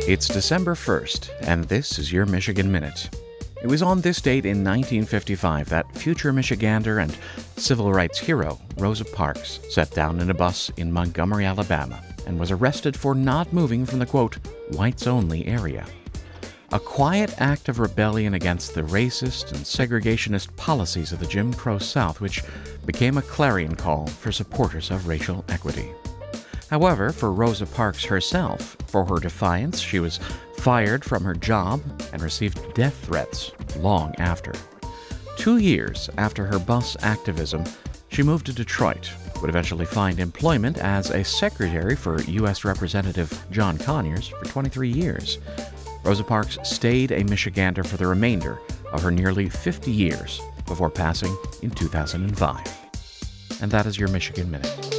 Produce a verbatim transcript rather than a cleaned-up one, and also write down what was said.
It's December first, and this is your Michigan Minute. It was on this date in nineteen fifty-five that future Michigander and civil rights hero Rosa Parks sat down in a bus in Montgomery, Alabama, and was arrested for not moving from the, quote, whites-only area. A quiet act of rebellion against the racist and segregationist policies of the Jim Crow South, which became a clarion call for supporters of racial equity. However, for Rosa Parks herself, for her defiance, she was fired from her job and received death threats long after. Two years after her bus activism, she moved to Detroit, would eventually find employment as a secretary for U S Representative John Conyers for twenty-three years. Rosa Parks stayed a Michigander for the remainder of her nearly fifty years before passing in two thousand five. And that is your Michigan Minute.